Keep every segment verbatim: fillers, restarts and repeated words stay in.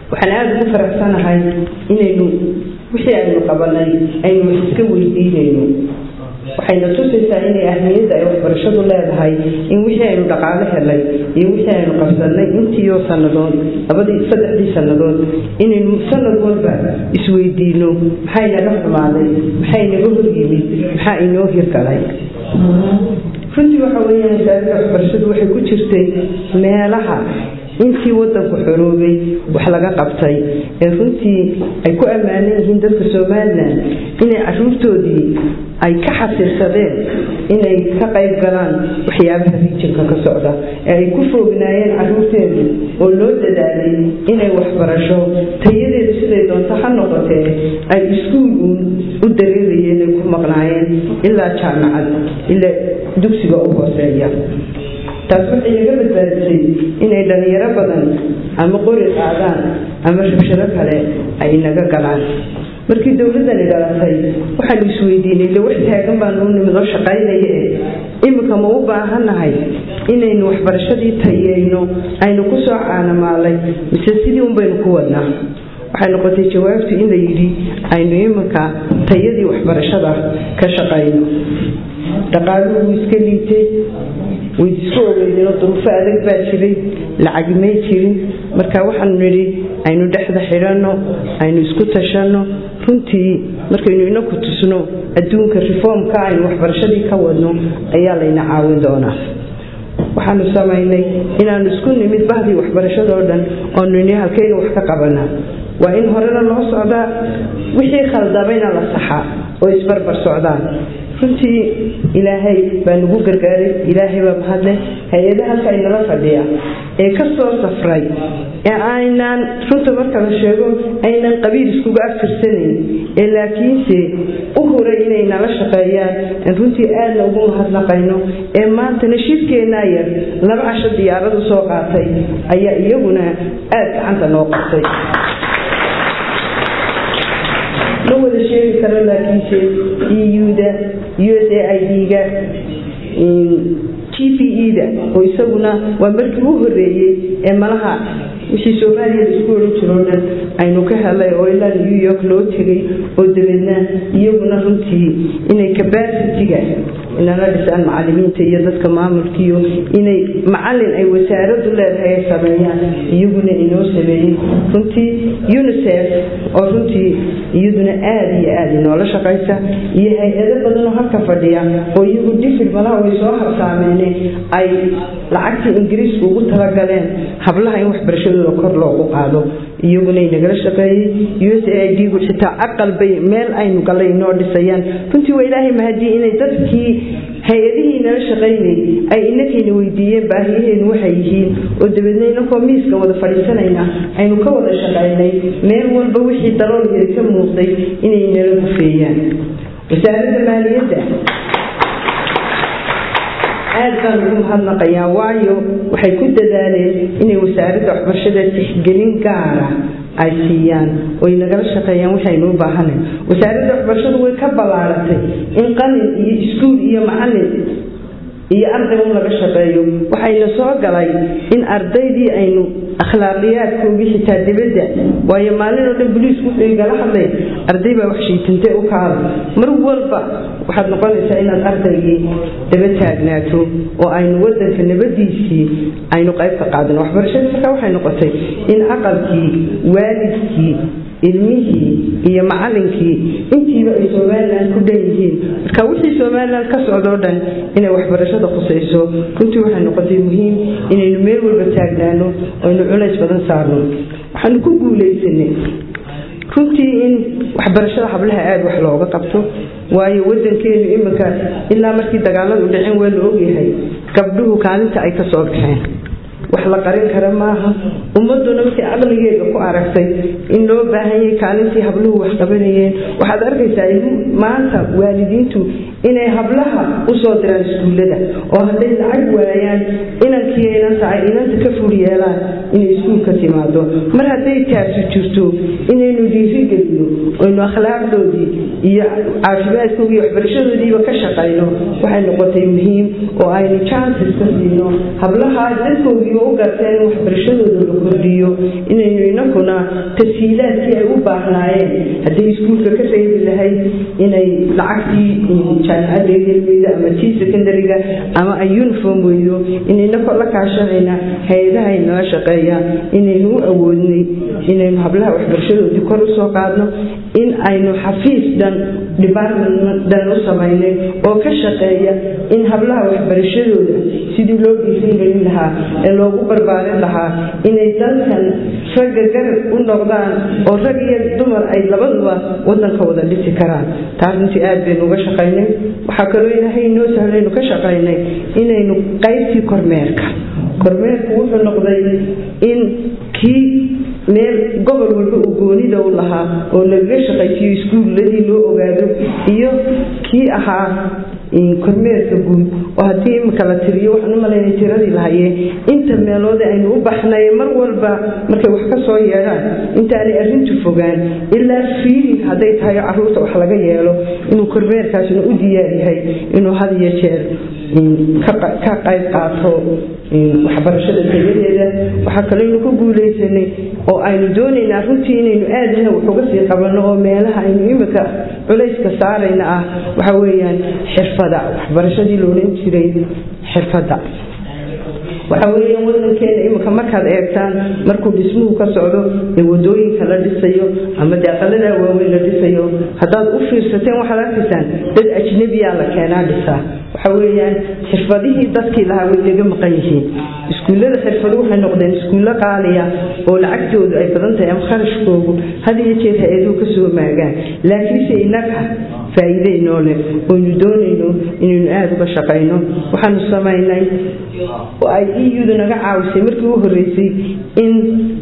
waxaan aad ugu faraxsanahay inaynu wixii aynu qabanay aynu iska weydiinayno waxayna tusaysaa inay ahmiyadda ay waxbarashadu leedahay in wixii aynu dhaqaale helay iyo wixii aynu qabsanay intiioo sannadood labadii saddexdii sannadood inaynu sanad walba isweydiino maxaa inaga xumaaday maxaa inaga horyimid maxaa inoo hirgalay runtii waxa weeyaan wasaaradda waxbarashadu waxay ku jirtay meelaha intii wadanku xoroobay wax laga qabtay ee runtii ay ku ammaanan yihiin dadka Soomaaliland inay caruurtoodii ay ka xasilsadeen inay ka qayb galaan waxyaabaha rijinka ka socda ee ay ku foognaayeen caruurteedu oo loo dadaalay inay waxbarasho tayadeedu siday doonto ha noqotee ay iskuul u dareerayeen ay ku maqnaayeen ilaa jaamacad ilaa dugsiga u hooseeya taas waxay naga badbaadisay inay dhalinyaro badan ama qori qaadaan ama rabshado kale ay naga galaan markii dawladani dhalatay waxaan isweydiinay wax taagan baan u nimid oo shaqaynaya imika ma u baahanahay inaynu waxbarashadii tayeyno aynu ku soo caanamaalay mise sidii un baynu ku wadnaa waxay noqotay jawaabtu in la yidhi aynu imika tayadii waxbarashada ka shaqayno dhaqaaluhu iska liitay way isku ogeydeen duruufo adag baa jiray lacag may jirin marka waxaan nidhi aynu dhexda xidhanno aynu isku tashanno runtii markaynu ina ku tusno adduunka reformka aynu waxbarashadii ka wadno ayaa layna caawin doonaa waxaanu samaynay inaanu isku nimid bahdii waxbarashadoo dhan oo nini halkayga wax ka qabanaa waa in horena loo socdaa wixii khaldamayna la saxaa oo isbarbar socdaan runtii ilaahay baa nagu gargaaray ilaahay baa mahadleh hay-adaha halka inala fadhiya ee ka soo safray ee aynaan runta marka la sheego aynan qabiil iskuga aftirsanayn ee laakiinse u huray inay nala shaqeeyaan runtii aadna ugu mahadnaqayno ee maantana shirkeennaa yar laba casho diyaaradu soo qaatay ayaa iyaguna aad gacanta noo qabtay ma wada sheegi karo laakiinse E U-da U S A I D-ga T P E-da oo isaguna waa markii u horeeyay ee malaha wixii Soomaaliya isku oran jiroo dhan aynu ka helay oo ilaa New York loo tegay oo dabeedna iyaguna runtii inay capacity-ga inana dhisaan macallimiinta iyo dadka maamulkiyo inay macallin ay wasaaraddu leedahay ay sameeyaan iyaguna inoo sameeyay runtii UNICEF oo runtii iyaduna aad iyo aad inoola shaqaysa iyo hay-ado badan oo halka fadhiya oo iyagu difir malaha way soo habsaameen ay lacagtii ingiriisku ugu talagaleen hablaha in waxbarashadooda kor loogu qaado iyaguna inagala shaqeeyay U S A I D gu xitaa aqal bay meel aynu galay inoo dhisayaan runtii waa ilaahay mahadiyey inay dadkii hay-adihii nala shaqaynay ay inakayna weydiiyeen baahiyaheenu waxay yihiin oo dabeedna inakoo miiska wada fadhiisanayna aynu ka wada shaqaynay meel walba wixii daloolgeeda ka muuqday inay nala gufeeyaan wasaaradda maaliyadda aad baan ugu mahadnaqayaa waayo waxay ku dadaaleen inay wasaaradda waxbarashada tixgelin gaara ay siiyaan oo nagala shaqeeyaan waxaynu u baahanahay wasaaradda waxbarashadu way ka balaaratay in qalin iyo iskuul iyo macallin iyo arday un laga shaqeeyo waxayna soo galay in ardaydii aynu akhlaaqiyaadkoodii xitaa dibadda waayo maalin oo dhan booliisku wuxuu igala hadlay arday baa wax shiitintay u kaala mar walba waxaad noqonaysaa inaad ardaygii daba taagnaato oo aynu wadanka nabadiisii aynu qayb ka qaadano waxbarashada markaa waxay noqotay in aqalkii waalidkii ilmihii iyo macallinkii intiiba ay Soomaaliland ku dhanyihiin marka wixii Soomaaliland ka socdo dhan inay waxbarashada qusayso runtii waxay noqotay muhiim inaynu meel walba taagnaano oo aynu culays badan saarno waxaan ku guuleysanay runtii in waxbarashada hablaha aad wax looga qabto waayo wadankeenu iminka ilaa markii dagaaladu dhaceen waa la ogyahay gabdhuhu kaalinta ay ka soo baxeen wax la qarin kara maaha ummaduna markay aqligeeda ku aragtay in loo baahan yahay kaalintii habluhu wax qabanayeen waxaad arkaysaa maanta waalidiintu inay hablaha u soo diraan iskuulada oo hadday lacag waayaan inankii aynan tahay inanta ka fur yeelaan inay iskuulka timaado mar hadday taasi jirto inaynu dhiirigelino oynu akhlaaqdoodii iyo caafimaadkoodii iyo waxbarashadoodiiba ka shaqayno waxay noqotay muhiim oo aynu chances ka siino hablaha dadkoodii u garteen waxbarashadooda la kordhiyo inaynu inakuna تسهيلات أي وباهناين هذا يسكول ككسر بالهاي إن العكسي كان أدري الميدا أما تي سكندرية أما أيونفورم ويدو إن نقول لك عشاننا هذا هاي ناشقية إن هو أولني إن نحبلها وحبرشلو ديكور سوقاتنا إن أينو حفيز دان دبارنا دان وسمعينه أو كشقية إن حبلها وحبرشلو سيدي لو بيسين لها لو بربارين لها إن يتلقن فجر ونقدان أو رجية دمر أي لبضوا ودن كودا لتكران تعرف آد بينو كشقينه وحكلونا هي نوسه لينو كشقينه إن إنه قيسي كرميرك كرميرك وحنا نقدي إن كي meel gobol walba uu goonida u lahaa oo laga shaqeeyo iskuuladii loo ogaado iyo kii ahaa in kormeerka guud oo hadii imka la tiriyo waxaan u maleynay tiradii lahaayeen inta meelood aynu u baxnay mar walba markay wax ka soo yeelaan inta ay arrintu fogaan ilaa fiiri haday tahay caruurta wax laga yeelo inuu kormeerkaasina u diyaar yahay inuu had iyo jeer ka qayb qaato waxbarashada tayadeeda waxa kale inuu ku guuleysanay oo aynu doonaynaa runtii inaynu aadna wax uga sii qabano oo meelaha aynu imika culayska saarayna ah waxa weeyaan xirfada waxbarashadii loo leeyahay jiray xirfada waxa weeyaan wadankeena imika markaad eegtaan markuu dhismuhu ka socdo ee wadooyinka la dhisayo ama daaqalada waaweyn la dhisayo hadaad u fiirsateen waxa la dhisaan dad ajnabi ah la keenaa dhisaa waxa weeyaan xirfadihii dadkii lahaa way laga maqan yihiin iskuulada xirfaduhu waxay noqdeen iskuulo qaaliya oo lacagtoodu ay badan tahay ama kharashkoodu hadii jeer hay'aduhu ka soo maagaan laakiin si inaga faa'iido inoo leh oo ñu doonayno inaynu aad uga shaqeyno waxaanu sameynay oo ay iyadu naga caawisay markii ugu horeysay in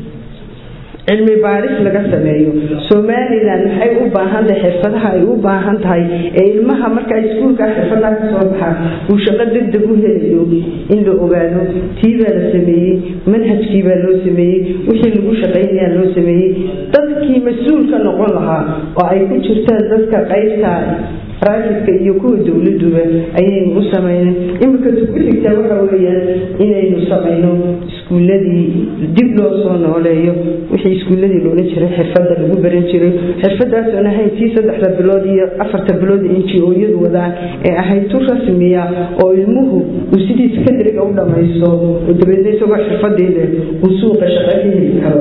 cilmi baaris laga sameeyo Soomaaliland waxay u baahan tahay xirfadaha ay u baahan tahay ee ilmaha marka ay iskuulka xirfadaha ka soo baxaan uu shaqo degdeg u helayo in la ogaado tiiba la sameeyay manhajkii baa loo sameeyay wixii lagu shaqeynaya loo sameeyay dadkii mas'uulka noqon lahaa oo ay ku jirtaan dadka qaybta raadka iyo kuwa dawladuba ayay u sameeyeen imika ku xigta waxa weeyaan inaynu sameeyno iskuuladii dib loo soo nooleeyo wixii iskuuladii loo jiray xirfada lagu baran jiray xirfadaas oo ahayd tii saddexda bilood iyo afarta bilood N G O-yadu wadaan ee ahayd tu rasmiya oo ilmuhu uu sidii secondary u dhamayso oo dabadeed isagoo xirfadeeda uu suuqa shaqo ka heli karo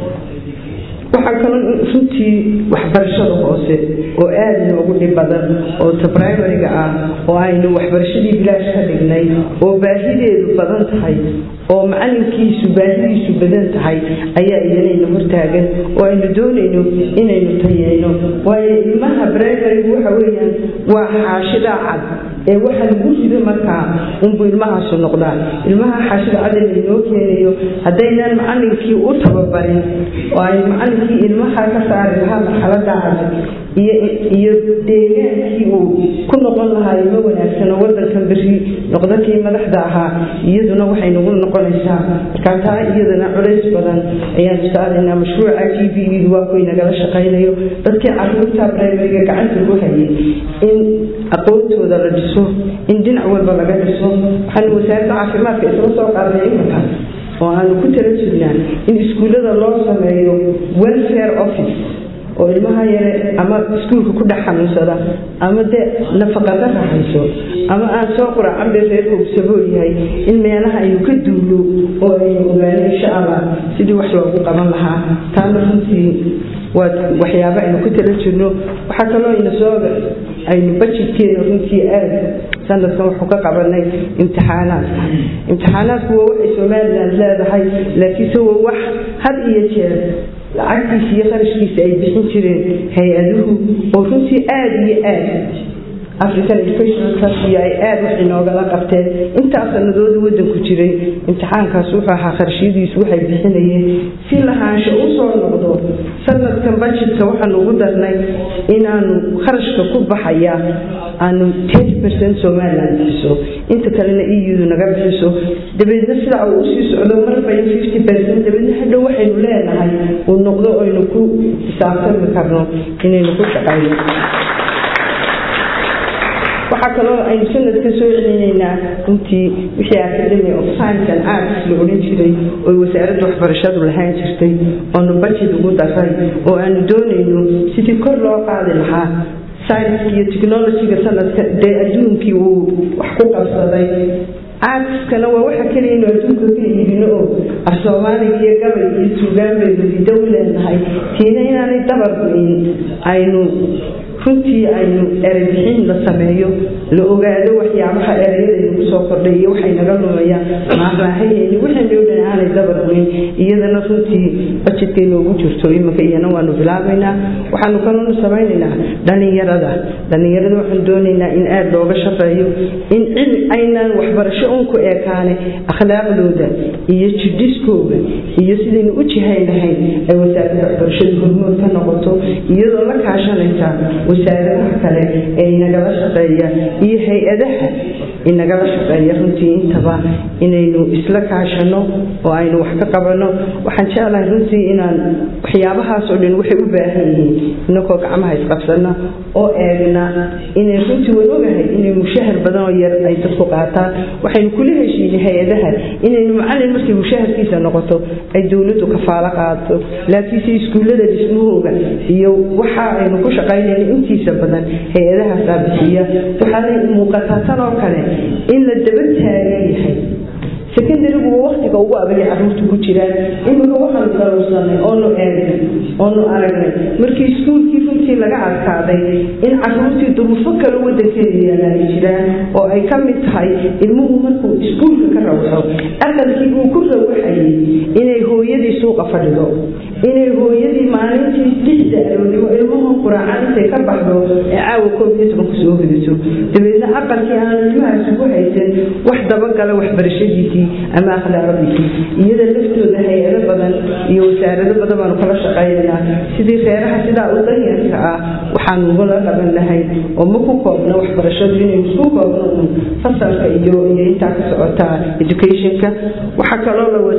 waxa kale runtii waxbarashada hoose oo aad loogu dhib badan oo primary-ga ah oo aynu waxbarashadii bilaash ka dhignay oo baahideedu badan tahay oo macalinkiisu baahidiisu badan tahay ayaa idinayna hortaagan oo aynu doonayno inaynu tayeyno waayo ilmaha primary-gu waxa weeyaan waa xaashida cad ee waxa lagu rido markaa unbu ilmahaas noqdaa ilmaha xaashida cad ee loo keenayo haddaynan macalinkii u tababarin oo ay macalinkii ilmaha ka saari lahaa marxaladda cad iyo iyo deegaankii uu ku noqon lahaa ilmo wanaagsan oo wadankan bari noqdakii madaxda ahaa iyaduna waxay nagu noqonaysaa markaa iyadana culays badan ayaan saarnaa mashruuca T V E waa ku inagala shaqeynayo dadkii caruurta primary-ga gacanta ku hayay in aqoontooda la dhiso in dhinac walba laga dhiso waxaan wasaaradda caafimaadka isla soo qaaday imika oo aan ku tala jirnaa in iskuulada loo sameeyo welfare office oo ilmaha yare ama iskuulka ku dhaxanuusada ama de nafaqada raxayso ama aan soo qura cambe reerku saboo yahay in meelaha ay ka duulo oo ay ogaanay insha Allah sidii wax loogu qaban lahaa taan runtii waa waxyaabo aynu ku tala jirno waxa kaloo ina soo aynu budgetkeena runtii aad sanadkan wuxuu ka qabanay imtixaanaadka imtixaanaadku waa waxay Soomaaliland leedahay laakiin soo wax had iyo jeer lacagtiisa iyo kharashkiisa ay bixin jireen hay'aduhu oo runtii aad iyo aad African Educational Trust ay aad wax inooga la qabteen inta sanadooda wadanku jiray imtixaankaas wuxuu ahaa kharashadiisu waxay bixinayeen si lahaansho u soo noqdo sanadkan budgetka waxaan ugu darnay inaanu kharashka ku baxaya aanu ten percent Soomaaliland bixiso inta kalena E U naga bixiso dabeedna sida uu sii socdo marba fifty percent dabeedna hadhow waxaynu leenahay uu noqdo oo aynu ku xisaabtami karno inaynu ku shaqeyno waxa kale oo aynu sanadka soo celinaynaa runtii wixii Academy of Science and Arts loo oran jiray oo wasaaradda waxbarashadu lahayn jirtay oo budget ugu daray oo aanu doonayno sidii kor loo qaadi lahaa science iyo technology sanadka ee adduunkii uu wax ku qabsaday arts kana waa waxa kaliya inuu adduunka ka iibino af Soomaaliga iyo gabay iyo suugaanbeedu dawladnahay tiina inaanay dabar go'in aynu runtii aynu erebixin la sameeyo la ogaado waxyaabaha ereyada ku soo kordhay iyo waxay naga lumayaan maahaayeen waxay leedahay aanay dabar go'in iyadana runtii budgetkeenna ugu jirto imika iyana waanu bilaabaynaa waxaanu kaloo samaynaynaa dhalinyarada dhalinyarada waxaan doonaynaa in aad looga shaqeeyo in aynaan waxbarasho uun ku eekaane akhlaaqdooda iyo jiddiskooda iyo sidaynu u jihaynahay ay wasaaradda waxbarashada hormood ka noqoto iyadoo la kaashanaysa wasaaradaha kale ee nagala shaqeeya iyo hay'adaha inagala shaqeeya runtii intaba inaynu isla kaashano oo aynu wax ka qabano waxaan jeclahay runtii inaan waxyaabahaas oo dhan waxay u baahan yihiin inagoo gacmaha isqabsana oo eegna inay runtii wanaagahay inay mushahar badan oo yar ay dadku qaataan waxaynu kula heshiinay hay'adaha inaynu macallin markii mushaharkiisa noqoto ay dawladdu kafaalo qaato laakiin si iskuulada dhismahooga iyo waxa aynu ku shaqaynayno intiisa badan hay'adaha saabixiya waxaa muuqataa tan oo kale in la daba taagan yahay secondary waqtiga ugu adag carruurtu ku jiraan imika waxaan daroosanay oo no eegay oo no aragnay markii iskuulkii runtii laga adkaaday in carruurtii duruufo kale wadankeeda ay jiraan oo ay ka mid tahay ilmuhu markuu iskuulka ka rawxo aqalkii uu ku rawxayay inay hooyadii suuqa fadhido inay hooyadii maalintii lixda aroornimo ilmuhu quraacada ka baxdo ee caawa koobiyada ku soo hodiso dabeedna aqalkii aan ilmahaas ku haysan wax dabagala waxbarashadiisa ama akhlaaqdiisa iyada laftooda hay'ado badan iyo wasaarado badan baan kala shaqeynaa sidii reeraha sida u danyarka ah waxaan ugu la qaban lahay oo ma ku koobno waxbarashadu inay isku koobno fasalka iyo inta ka socota educationka waxa kale oo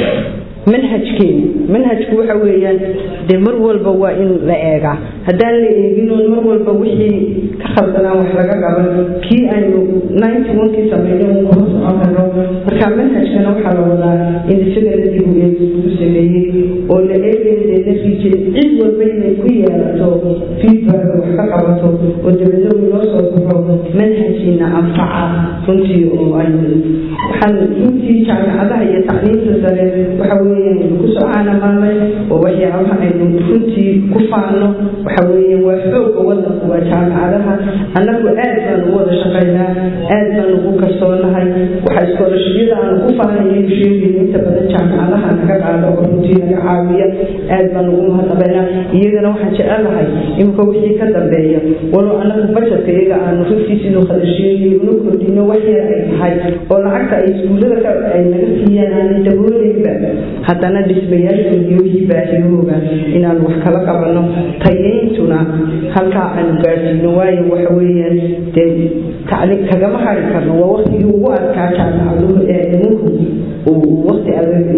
manhajkeena manhajku waxa weeyaan de mar walba waa in la eega hadaan la eegin oo mar walba wixii ka khaldanaa wax laga qaban kii aynu ninety-one kii sameeyay oo soconayno marka manhajkana waxa la wadaa in sida la dibu ee sameeyay oo la eegay natiijada cid walba inay ku yeelato feedback wax ka qabato oo dawladda loo soo saaro manhajina anfaca runtii oo aynu waxaan runtii jaamacadaha iyo tacliinta sare waxa ku soo caana maalay oo waxyaabaha aynu runtii ku faano waxa weeye waa xoog wadanka waa jaamacadaha annagu aad baan u wada shaqaynaa aad baan ugu kalsoonahay waxa iskoolashiyada aan ku faanayay sheegay inta badan jaamacadaha naga qaado oo runtii naga caawiya aad baan ugu mahadnaqaynaa iyagana waxaan jecelahay imika wixii ka dambeeya walo annagu budgetka iyaga aanu runtii sidoo kale sheegay inuu kordhino waxyar ay tahay oo lacagta ay iskuulada ay naga siiyaan aan dabooleyba haddana dhismayaashooda wixii baahiyahooga inaan wax kala qabano tayayntuna halkaa aanu gaarsiino waayo waxa weeyaan dee tacliim kagama hari karno waa waqtigii ugu adkaa jaamacaduhu ee ilmuhu uu waqti adag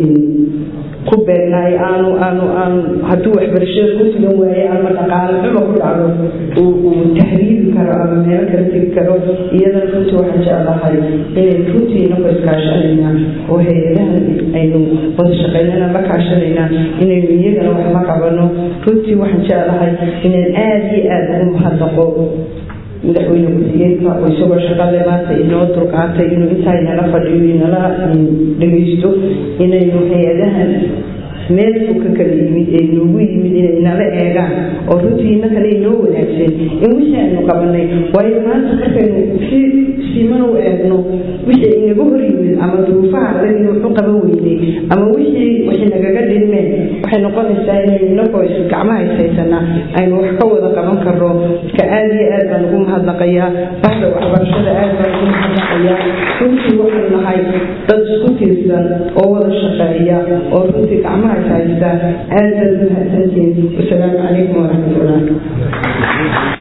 ku beegnay aanu aanu aanu hadduu waxbarashada ku sugan waaye ama dhaqaale xumo ku dhacdo uu tahriibi karo ama meel kala tegi karo iyadana runtii waxaan jeclahay inay runtii inagu iskaashanayna oo hay'adahan aynu wada shaqaynana la kaashanayna inaynu iyagana wax la qabano runtii waxaan jeclahay inaan aad iyo aad ugu mahadnaqo madaxweyne ku-xigeenka oo isagoo shaqada maanta inoo dulqaatay inuu intaa inala fadhiyo inala dhegeysto inaynu hay-adahan meel fog ka kala yimid ee noogu yimid inay nala eegaan oo runtii ina kale inoo wanaagsan in wixii aynu qabanay waayo maanta markaynu si siman u eegno wixii inaga hor yimid ama duruufaha adag inuu wuxu qaban weynay ama wixii wixii nagaga dhilmeen waxay noqonaysaa inaynu inagoo isu gacmaha ishaysanaa aynu wax ka wada qaban karno marka aad iyo aad baan ugu mahadnaqayaa bahda waxbarashada aad baan ugu mahadnaqayaa runtii waxay nahay dad isku tiirsan oo wada shaqeeya oo runtii gacmaha ishaysta aad baad u mahadsantihiin wasalaamu calaykum waraxmatullahi